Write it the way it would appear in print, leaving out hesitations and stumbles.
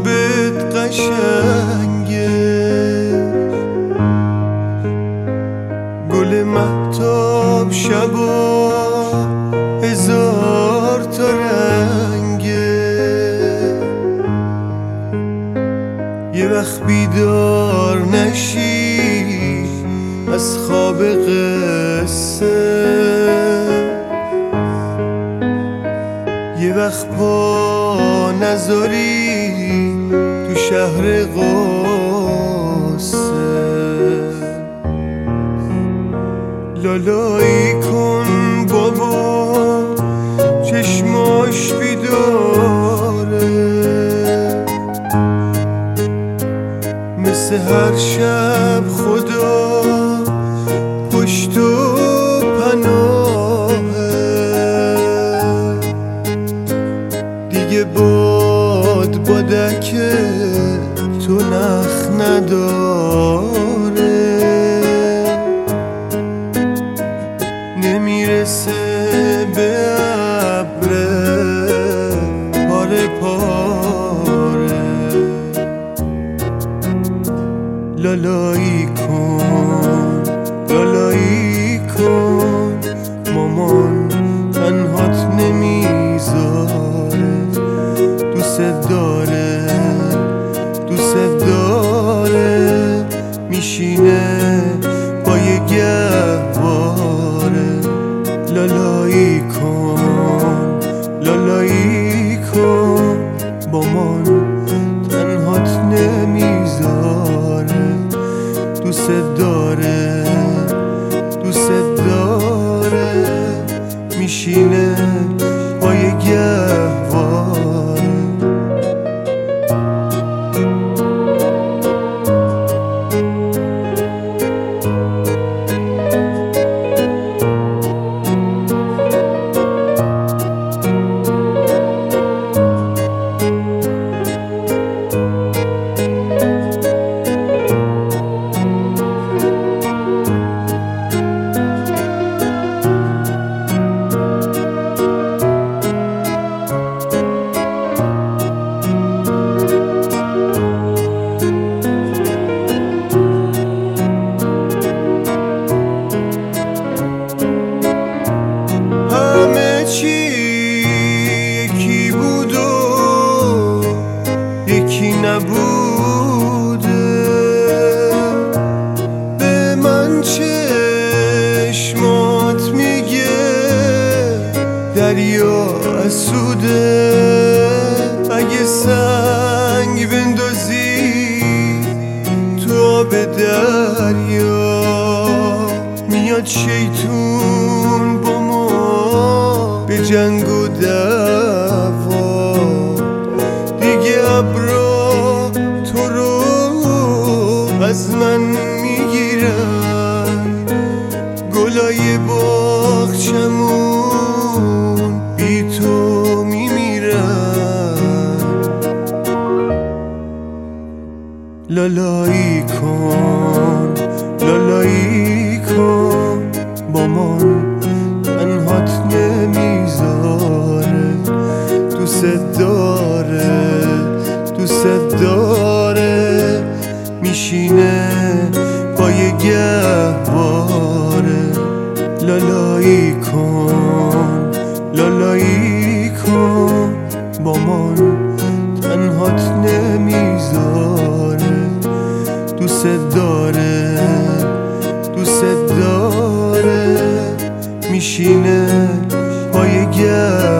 خوبت قشنگه، گل مهتاب شبا هزار تا رنگه، یه وقت بیدار نشی از خواب قصه، یه وقت پا نذاری تو شهر قصه، لالایی کن بابا چشماش بیداره، مثل هر شب خدا پشت و پناهه، دیگه بادک تو نخ نداره، نمیرسه به ابره پاره پاره، لالایی کن لالایی کن مامان تنهات نمیذاره، دوست داره دوست داره، میشینه پای گهواره، لالایی کن لالایی کن مامان تنهات نمیذاره، دوست داره دوست داره، میشینه پای گهواره. یکی نبوده، به من چشمات میگه دریا اسوده، اگه سنگ بندازی تو آب دریا، میاد شیطون با ما به جنگ و دعوا، دیگه ابرا تو رو از من میگیرن، گلای باغچمون بی تو میمیرن، لالایی کن لالایی کن مامان تنهات نمیذاره، دوست داره دوست داره، میشینه پای گهواره، لالایی کن لالایی کن مامان تنهات نمیذاره، دوست داره دوست داره، میشینه پای گهواره.